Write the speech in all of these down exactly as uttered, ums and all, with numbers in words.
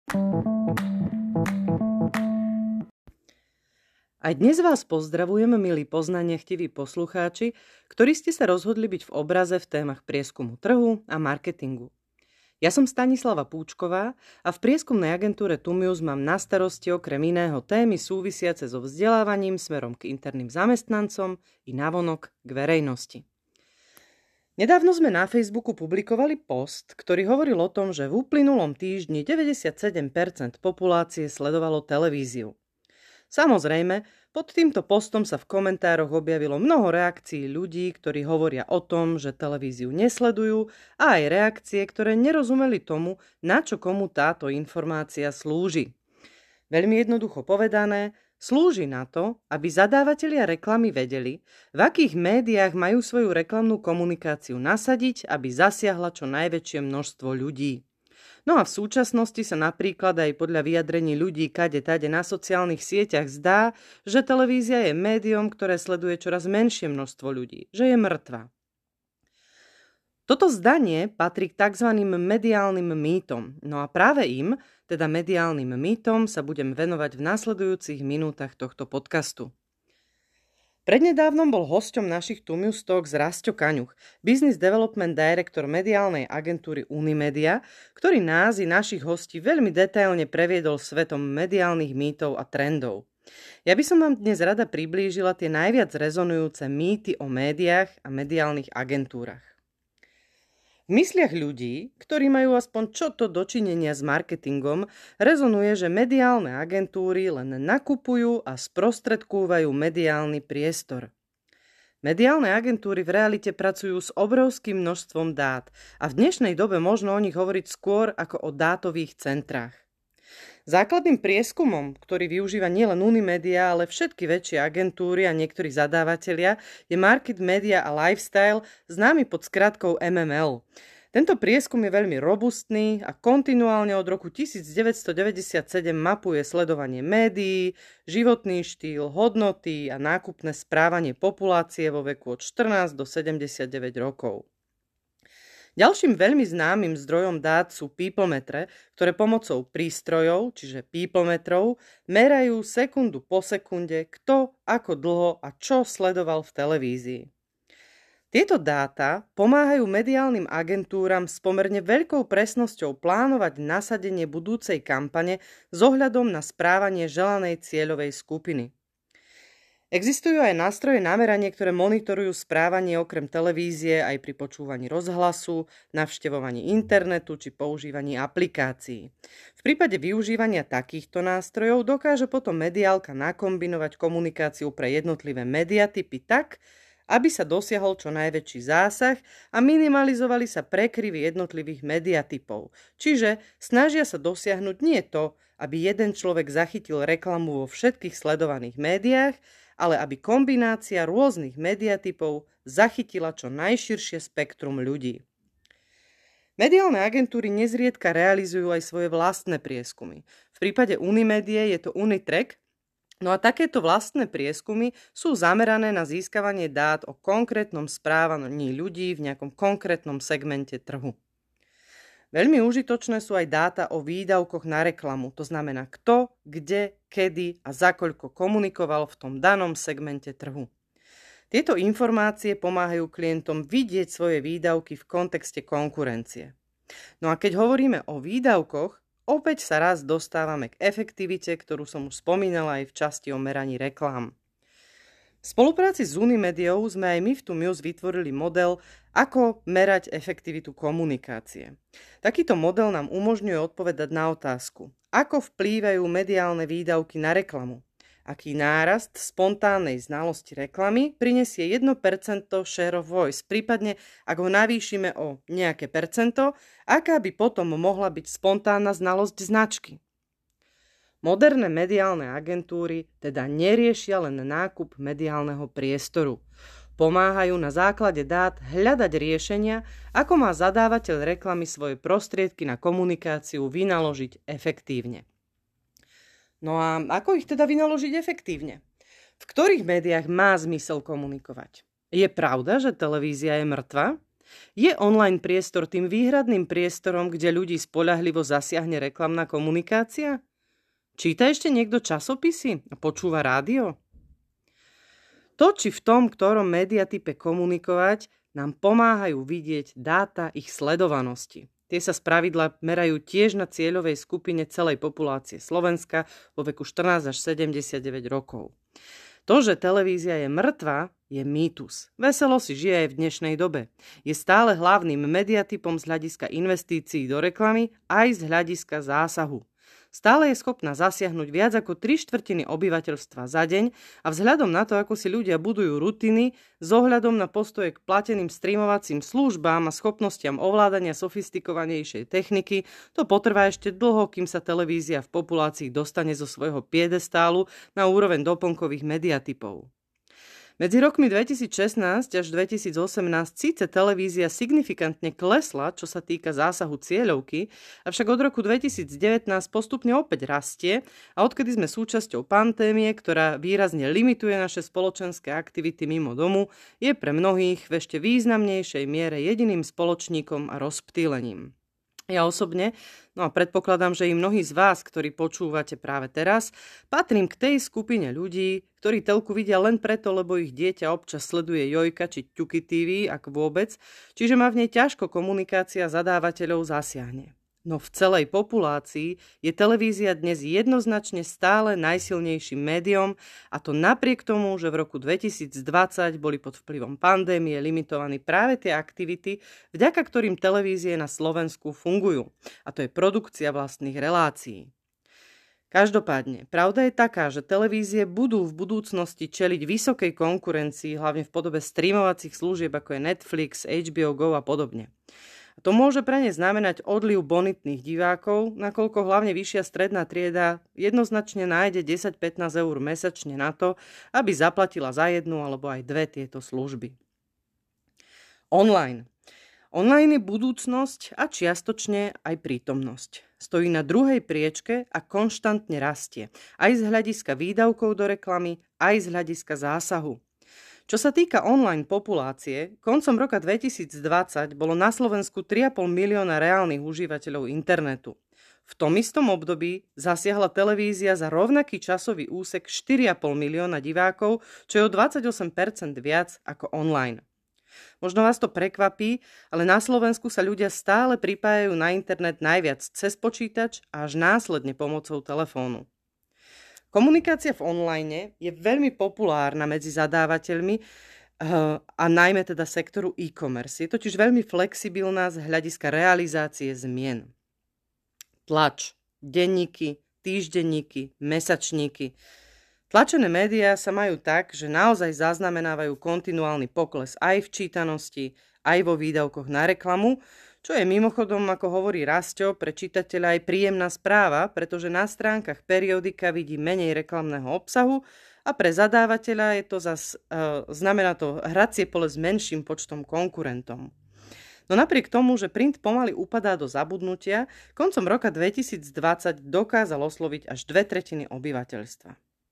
Aj dnes vás pozdravujem, milí poznaniachtiví poslucháči, ktorí ste sa rozhodli byť v obraze v témach prieskumu trhu a marketingu. Ja som Stanislava Púčková a v prieskumnej agentúre Tumius mám na starosti okrem iného témy súvisiace so vzdelávaním smerom k interným zamestnancom i navonok k verejnosti. Nedávno sme na Facebooku publikovali post, ktorý hovoril o tom, že v uplynulom týždni deväťdesiatsedem percent populácie sledovalo televíziu. Samozrejme, pod týmto postom sa v komentároch objavilo mnoho reakcií ľudí, ktorí hovoria o tom, že televíziu nesledujú, a aj reakcie, ktoré nerozumeli tomu, na čo komu táto informácia slúži. Veľmi jednoducho povedané, slúži na to, aby zadávatelia reklamy vedeli, v akých médiách majú svoju reklamnú komunikáciu nasadiť, aby zasiahla čo najväčšie množstvo ľudí. No a v súčasnosti sa napríklad aj podľa vyjadrení ľudí kade tade na sociálnych sieťach zdá, že televízia je médium, ktoré sleduje čoraz menšie množstvo ľudí, že je mŕtva. Toto zdanie patrí k tzv. Mediálnym mýtom, no a práve im, teda mediálnym mýtom, sa budem venovať v nasledujúcich minútach tohto podcastu. Prednedávnom bol hosťom našich Tumius Talks Rasťo Kaňuch, Business Development Director mediálnej agentúry Unimedia, ktorý nás i našich hostí veľmi detailne previedol svetom mediálnych mýtov a trendov. Ja by som vám dnes rada priblížila tie najviac rezonujúce mýty o médiách a mediálnych agentúrach. V mysliach ľudí, ktorí majú aspoň čo to dočinenia s marketingom, rezonuje, že mediálne agentúry len nakupujú a sprostredkúvajú mediálny priestor. Mediálne agentúry v realite pracujú s obrovským množstvom dát a v dnešnej dobe možno o nich hovoriť skôr ako o dátových centrách. Základným prieskumom, ktorý využíva nielen Unimedia, ale všetky väčšie agentúry a niektorí zadávatelia, je Market Media a Lifestyle, známy pod skratkou em em el. Tento prieskum je veľmi robustný a kontinuálne od roku devätnásťstodeväťdesiatsedem mapuje sledovanie médií, životný štýl, hodnoty a nákupné správanie populácie vo veku od štrnásť do sedemdesiatdeväť rokov. Ďalším veľmi známym zdrojom dát sú peoplemetre, ktoré pomocou prístrojov, čiže peoplemetrov, merajú sekundu po sekunde, kto, ako dlho a čo sledoval v televízii. Tieto dáta pomáhajú mediálnym agentúram s pomerne veľkou presnosťou plánovať nasadenie budúcej kampane s ohľadom na správanie želanej cieľovej skupiny. Existujú aj nástroje na meranie, ktoré monitorujú správanie okrem televízie aj pri počúvaní rozhlasu, navštevovaní internetu či používaní aplikácií. V prípade využívania takýchto nástrojov dokáže potom mediálka nakombinovať komunikáciu pre jednotlivé mediatypy tak, aby sa dosiahol čo najväčší zásah a minimalizovali sa prekryvy jednotlivých mediatypov. Čiže snažia sa dosiahnuť nie to, aby jeden človek zachytil reklamu vo všetkých sledovaných médiách, ale aby kombinácia rôznych mediatypov zachytila čo najširšie spektrum ľudí. Mediálne agentúry nezriedka realizujú aj svoje vlastné prieskumy. V prípade Unimedie je to Unitrack, no a takéto vlastné prieskumy sú zamerané na získavanie dát o konkrétnom správaní ľudí v nejakom konkrétnom segmente trhu. Veľmi užitočné sú aj dáta o výdavkoch na reklamu, to znamená kto, kde, kedy a za koľko komunikoval v tom danom segmente trhu. Tieto informácie pomáhajú klientom vidieť svoje výdavky v kontexte konkurencie. No a keď hovoríme o výdavkoch, opäť sa raz dostávame k efektivite, ktorú som už spomínala aj v časti o meraní reklám. V spolupráci s Unimediou sme aj my v Tumius vytvorili model, ako merať efektivitu komunikácie. Takýto model nám umožňuje odpovedať na otázku, ako vplývajú mediálne výdavky na reklamu. Aký nárast spontánnej znalosti reklamy prinesie jedno percento share of voice, prípadne ak ho navýšime o nejaké percento, aká by potom mohla byť spontánna znalosť značky. Moderné mediálne agentúry teda neriešia len nákup mediálneho priestoru. Pomáhajú na základe dát hľadať riešenia, ako má zadávateľ reklamy svoje prostriedky na komunikáciu vynaložiť efektívne. No a ako ich teda vynaložiť efektívne? V ktorých médiách má zmysel komunikovať? Je pravda, že televízia je mŕtva? Je online priestor tým výhradným priestorom, kde ľudí spoľahlivo zasiahne reklamná komunikácia? Číta ešte niekto časopisy a počúva rádio? To, či v tom, ktorom médiatype komunikovať, nám pomáhajú vidieť dáta ich sledovanosti. Tie sa spravidla merajú tiež na cieľovej skupine celej populácie Slovenska vo veku štrnásť až sedemdesiatdeväť rokov. To, že televízia je mŕtva, je mýtus. Veselo si žije aj v dnešnej dobe. Je stále hlavným mediatypom z hľadiska investícií do reklamy aj z hľadiska zásahu. Stále je schopná zasiahnuť viac ako tri štvrtiny obyvateľstva za deň a vzhľadom na to, ako si ľudia budujú rutiny, s ohľadom na postoje k plateným streamovacím službám a schopnostiam ovládania sofistikovanejšej techniky, to potrvá ešte dlho, kým sa televízia v populácii dostane zo svojho piedestálu na úroveň doplnkových mediatypov. Medzi rokmi dvetisícšestnásť až dvetisícosemnásť síce televízia signifikantne klesla, čo sa týka zásahu cieľovky, avšak od roku dvetisícdevätnásť postupne opäť rastie a odkedy sme súčasťou pandémie, ktorá výrazne limituje naše spoločenské aktivity mimo domu, je pre mnohých v ešte významnejšej miere jediným spoločníkom a rozptýlením. Ja osobne, no a predpokladám, že i mnohí z vás, ktorí počúvate práve teraz, patrím k tej skupine ľudí, ktorí telku vidia len preto, lebo ich dieťa občas sleduje Jojka či Ťuky té vé, ak vôbec, čiže má v nej ťažko komunikácia zadávateľov zasiahne. No v celej populácii je televízia dnes jednoznačne stále najsilnejším médiom a to napriek tomu, že v roku dvetisícdvadsať boli pod vplyvom pandémie limitovaní práve tie aktivity, vďaka ktorým televízie na Slovensku fungujú. A to je produkcia vlastných relácií. Každopádne, pravda je taká, že televízie budú v budúcnosti čeliť vysokej konkurencii, hlavne v podobe streamovacích služieb ako je Netflix, há bé ó Go a podobne. A to môže pre ne znamenať odliv bonitných divákov, nakoľko hlavne vyššia stredná trieda jednoznačne nájde desať až pätnásť eur mesačne na to, aby zaplatila za jednu alebo aj dve tieto služby. Online. Online je budúcnosť a čiastočne aj prítomnosť. Stojí na druhej priečke a konštantne rastie. Aj z hľadiska výdavkov do reklamy, aj z hľadiska zásahu. Čo sa týka online populácie, koncom roka dvetisícdvadsať bolo na Slovensku tri a pol milióna reálnych užívateľov internetu. V tom istom období zasiahla televízia za rovnaký časový úsek štyri a pol milióna divákov, čo je o dvadsaťosem percent viac ako online. Možno vás to prekvapí, ale na Slovensku sa ľudia stále pripájajú na internet najviac cez počítač a až následne pomocou telefónu. Komunikácia v online je veľmi populárna medzi zadávateľmi a najmä teda sektoru e-commerce. Je totiž veľmi flexibilná z hľadiska realizácie zmien. Tlač, denníky, týždenníky, mesačníky. Tlačené médiá sa majú tak, že naozaj zaznamenávajú kontinuálny pokles aj v čítanosti, aj vo výdavkoch na reklamu, čo je mimochodom, ako hovorí Rasťo, pre čitateľa aj príjemná správa, pretože na stránkach periodika vidí menej reklamného obsahu a pre zadávateľa je to zas, e, znamená to hracie pole s menším počtom konkurentom. No napriek tomu, že print pomaly upadá do zabudnutia, koncom roka dvetisícdvadsať dokázal osloviť až dve tretiny obyvateľstva.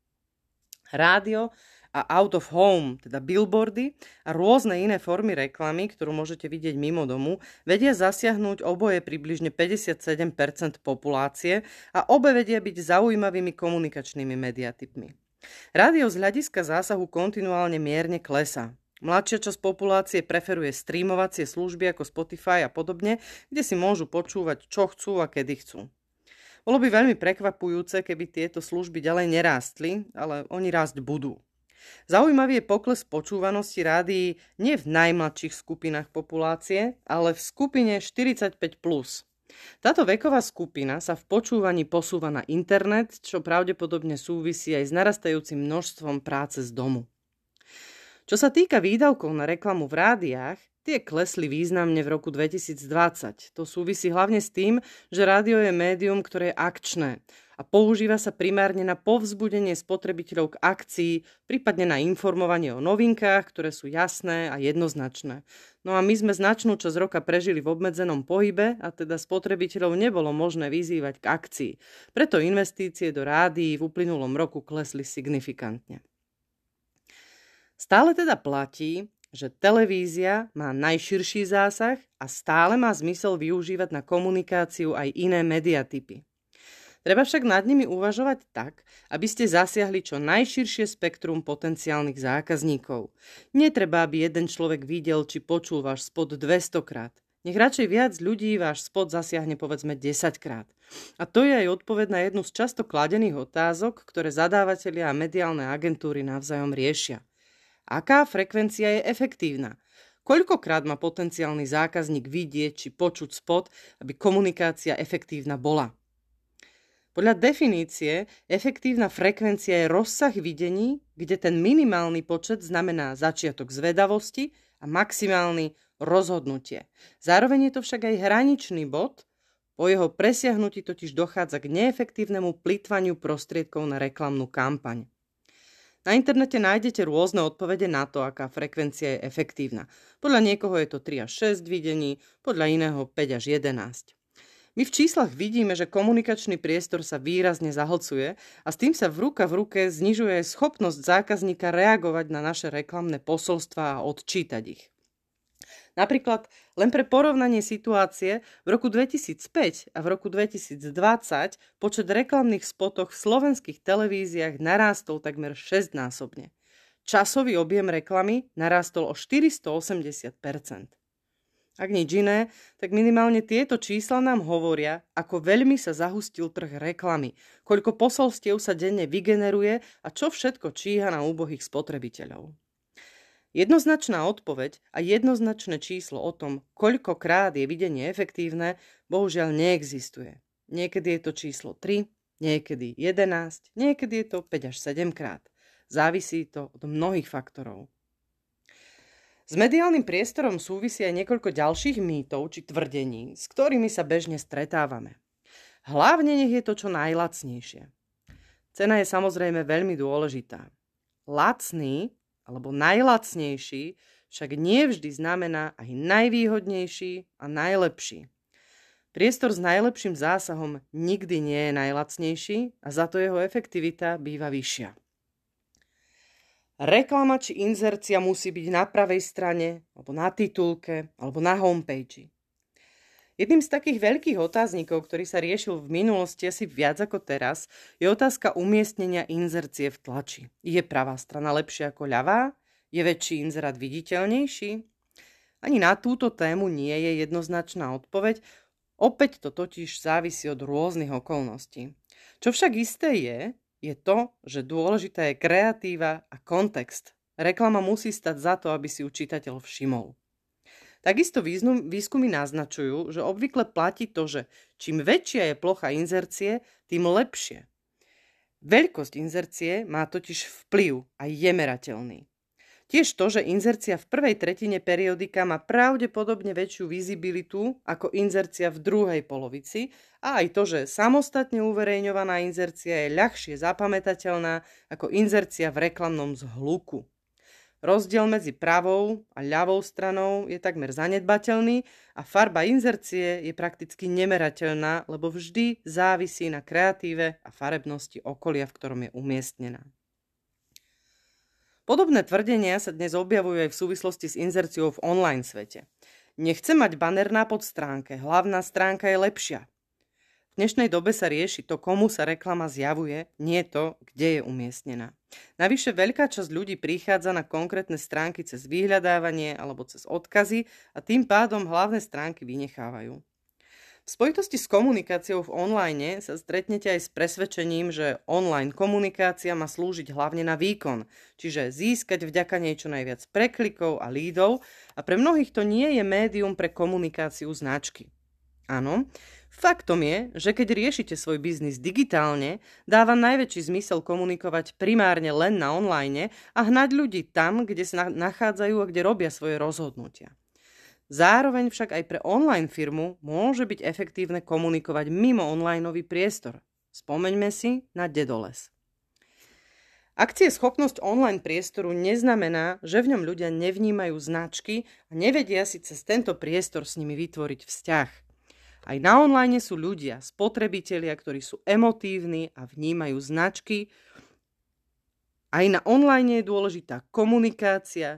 Rádio a out of home, teda billboardy a rôzne iné formy reklamy, ktorú môžete vidieť mimo domu, vedia zasiahnuť oboje približne päťdesiatsedem percent populácie a obe vedia byť zaujímavými komunikačnými mediatypmi. Rádio z hľadiska zásahu kontinuálne mierne klesá. Mladšia časť populácie preferuje streamovacie služby ako Spotify a podobne, kde si môžu počúvať čo chcú a kedy chcú. Bolo by veľmi prekvapujúce, keby tieto služby ďalej nerástli, ale oni rásť budú. Zaujímavý je pokles počúvanosti rádií nie v najmladších skupinách populácie, ale v skupine štyridsaťpäť plus. Táto veková skupina sa v počúvaní posúva na internet, čo pravdepodobne súvisí aj s narastajúcim množstvom práce z domu. Čo sa týka výdavkov na reklamu v rádiách, tie klesli významne v roku dvetisícdvadsať. To súvisí hlavne s tým, že rádio je médium, ktoré je akčné a používa sa primárne na povzbudenie spotrebiteľov k akcii, prípadne na informovanie o novinkách, ktoré sú jasné a jednoznačné. No a my sme značnú časť roka prežili v obmedzenom pohybe a teda spotrebiteľov nebolo možné vyzývať k akcii. Preto investície do rádií v uplynulom roku klesli signifikantne. Stále teda platí, že televízia má najširší zásah a stále má zmysel využívať na komunikáciu aj iné mediatypy. Treba však nad nimi uvažovať tak, aby ste zasiahli čo najširšie spektrum potenciálnych zákazníkov. Netreba, aby jeden človek videl či počul váš spot dvestokrát. Nech radšej viac ľudí váš spot zasiahne povedzme desaťkrát. A to je aj odpoveď na jednu z často kladených otázok, ktoré zadávatelia a mediálne agentúry navzájom riešia. Aká frekvencia je efektívna? Koľkokrát má potenciálny zákazník vidieť či počuť spot, aby komunikácia efektívna bola? Podľa definície, efektívna frekvencia je rozsah videní, kde ten minimálny počet znamená začiatok zvedavosti a maximálny rozhodnutie. Zároveň je to však aj hraničný bod, po jeho presiahnutí totiž dochádza k neefektívnemu plytvaniu prostriedkov na reklamnú kampaň. Na internete nájdete rôzne odpovede na to, aká frekvencia je efektívna. Podľa niekoho je to tri až šesť videní, podľa iného päť až jedenásť. My v číslach vidíme, že komunikačný priestor sa výrazne zahlcuje a s tým sa v ruka v ruke znižuje schopnosť zákazníka reagovať na naše reklamné posolstvá a odčítať ich. Napríklad len pre porovnanie situácie v roku dvetisícpäť a v roku dvetisícdvadsať počet reklamných spotoch v slovenských televíziách narástol takmer šesťnásobne. Časový objem reklamy narástol o štyristoosemdesiat percent. Ak nič iné, tak minimálne tieto čísla nám hovoria, ako veľmi sa zahustil trh reklamy, koľko posolstiev sa denne vygeneruje a čo všetko číha na úbohých spotrebiteľov. Jednoznačná odpoveď a jednoznačné číslo o tom, koľkokrát je videnie efektívne, bohužiaľ neexistuje. Niekedy je to číslo tri, niekedy jedenásť, niekedy je to päť až sedem krát. Závisí to od mnohých faktorov. S mediálnym priestorom súvisí aj niekoľko ďalších mýtov či tvrdení, s ktorými sa bežne stretávame. Hlavne nech je to čo najlacnejšie. Cena je samozrejme veľmi dôležitá. Lacný alebo najlacnejší však nie vždy znamená aj najvýhodnejší a najlepší. Priestor s najlepším zásahom nikdy nie je najlacnejší a za to jeho efektivita býva vyššia. Reklama či inzercia musí byť na pravej strane, alebo na titulke, alebo na homepage. Jedným z takých veľkých otáznikov, ktorý sa riešil v minulosti asi viac ako teraz, je otázka umiestnenia inzercie v tlači. Je pravá strana lepšia ako ľavá? Je väčší inzerát viditeľnejší? Ani na túto tému nie je jednoznačná odpoveď, opäť to totiž závisí od rôznych okolností. Čo však isté je, je to, že dôležitá je kreatíva a kontext. Reklama musí stať za to, aby si ju čitateľ všimol. Takisto výskumy naznačujú, že obvykle platí to, že čím väčšia je plocha inzercie, tým lepšie. Veľkosť inzercie má totiž vplyv a je merateľný. Tiež to, že inzercia v prvej tretine periodika má pravdepodobne väčšiu vizibilitu ako inzercia v druhej polovici a aj to, že samostatne uverejňovaná inzercia je ľahšie zapamätateľná ako inzercia v reklamnom zhluku. Rozdiel medzi pravou a ľavou stranou je takmer zanedbateľný a farba inzercie je prakticky nemerateľná, lebo vždy závisí na kreatíve a farebnosti okolia, v ktorom je umiestnená. Podobné tvrdenia sa dnes objavujú aj v súvislosti s inzerciou v online svete. Nechcem mať baner na podstránke, hlavná stránka je lepšia. V dnešnej dobe sa rieši to, komu sa reklama zjavuje, nie to, kde je umiestnená. Navyše veľká časť ľudí prichádza na konkrétne stránky cez vyhľadávanie alebo cez odkazy a tým pádom hlavné stránky vynechávajú. V spojitosti s komunikáciou v online sa stretnete aj s presvedčením, že online komunikácia má slúžiť hlavne na výkon, čiže získať vďaka nej čo najviac preklikov a lídov a pre mnohých to nie je médium pre komunikáciu značky. Áno, faktom je, že keď riešite svoj biznis digitálne, dáva najväčší zmysel komunikovať primárne len na online a hnať ľudí tam, kde sa nachádzajú a kde robia svoje rozhodnutia. Zároveň však aj pre online firmu môže byť efektívne komunikovať mimo onlineový priestor. Spomeňme si na Dedoles. Akcieschopnosť online priestoru neznamená, že v ňom ľudia nevnímajú značky a nevedia si cez tento priestor s nimi vytvoriť vzťah. Aj na online sú ľudia, spotrebitelia, ktorí sú emotívni a vnímajú značky. Aj na online je dôležitá komunikácia,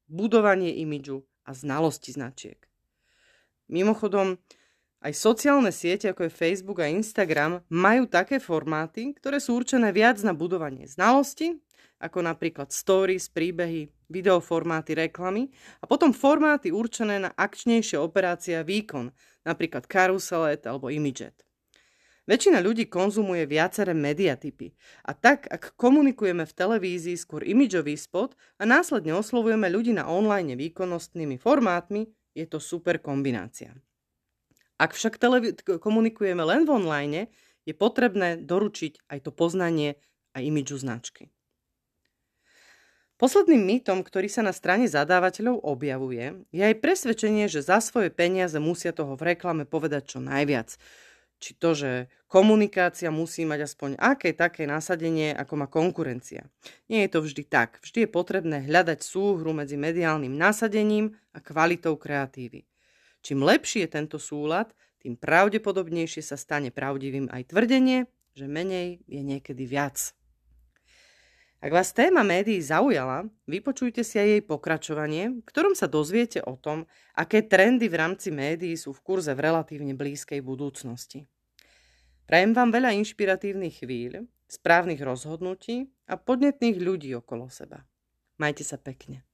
budovanie imidžu a znalosti značiek. Mimochodom, aj sociálne siete ako je Facebook a Instagram majú také formáty, ktoré sú určené viac na budovanie znalosti, ako napríklad stories, príbehy, videoformáty, reklamy a potom formáty určené na akčnejšie operácie a výkon, napríklad karuselet alebo imidžet. Väčšina ľudí konzumuje viaceré mediatypy a tak, ak komunikujeme v televízii skôr imidžový spot a následne oslovujeme ľudí na online výkonnostnými formátmi, je to super kombinácia. Ak však televí- komunikujeme len v online, je potrebné doručiť aj to poznanie a imidžu značky. Posledným mýtom, ktorý sa na strane zadávateľov objavuje, je aj presvedčenie, že za svoje peniaze musia toho v reklame povedať čo najviac. Či to, že komunikácia musí mať aspoň aké také nasadenie, ako má konkurencia. Nie je to vždy tak. Vždy je potrebné hľadať súhru medzi mediálnym nasadením a kvalitou kreatívy. Čím lepší je tento súlad, tým pravdepodobnejšie sa stane pravdivým aj tvrdenie, že menej je niekedy viac. Ak vás téma médií zaujala, vypočujte si aj jej pokračovanie, v ktorom sa dozviete o tom, aké trendy v rámci médií sú v kurze v relatívne blízkej budúcnosti. Prajem vám veľa inšpiratívnych chvíľ, správnych rozhodnutí a podnetných ľudí okolo seba. Majte sa pekne.